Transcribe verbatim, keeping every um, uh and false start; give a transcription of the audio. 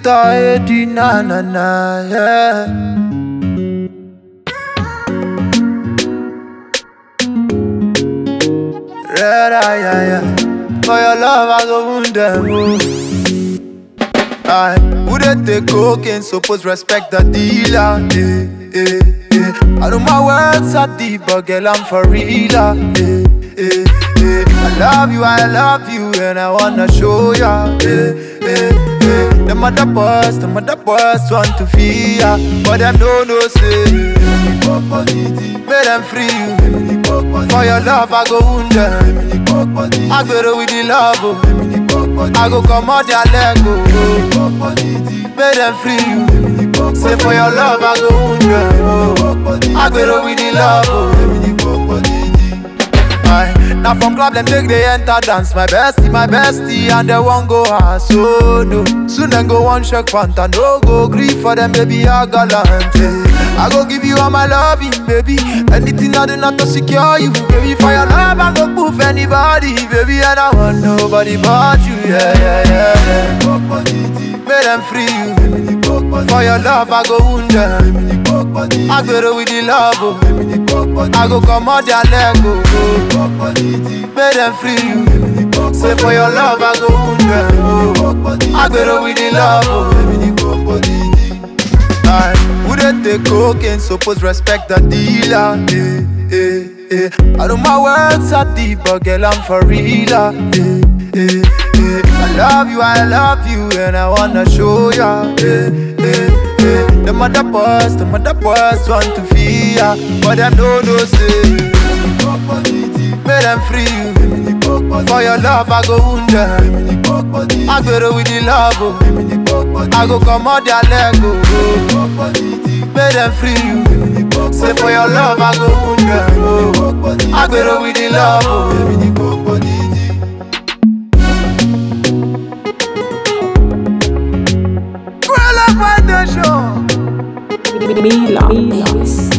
Mister Eddie, na na na, yeah. Red eye, yeah, yeah. For your love, I go wound them, oh. Aye, who they take cocaine, suppose respect the dealer, eh, eh, eh. I know my words are deep, but girl, I'm for real, eh, eh, eh. I love you, I love you, and I wanna show ya, eh, eh, eh. The mother boys, the mother boys want to feel ya, but them don't know, say, make them free you. For your love, I go wound them. I go with the love, oh. I go come out their leg, oh. Make them free you. Say for your love, I go wound them, oh. I go with the love, oh. Aye. Now from club them take they enter dance. My bestie, my bestie, and they won't go hard, so no. Soon then go one shake panta, no go grief for them, baby, I gallant, eh. I go give you all my loving, baby. Anything I do not to secure you, baby. For your love, I go proof anybody, baby. And I want nobody but you, yeah, yeah, yeah, yeah. Make them free you. For your love, I go wound them. I go with the love, oh. I go come out their leg, oh. Make them free you. Say for your love, I go wound them, oh. I go with the love, oh. Aye, who they take cocaine, suppose respect the dealer, eh, eh, eh. I know my words are deep, but girl, I'm for real, eh, eh, eh. I love you, I love you, and I wanna show ya, eh, eh, eh. The mother boys, the mother boys want to feel ya, but them no no say, make them free you. For your love, I go wound them. I go with the love, oh. I go come out their leg, oh. Make them free you. Say for your love, I go wound them, oh. I go with the love, oh. Girl, up on the show. Mila.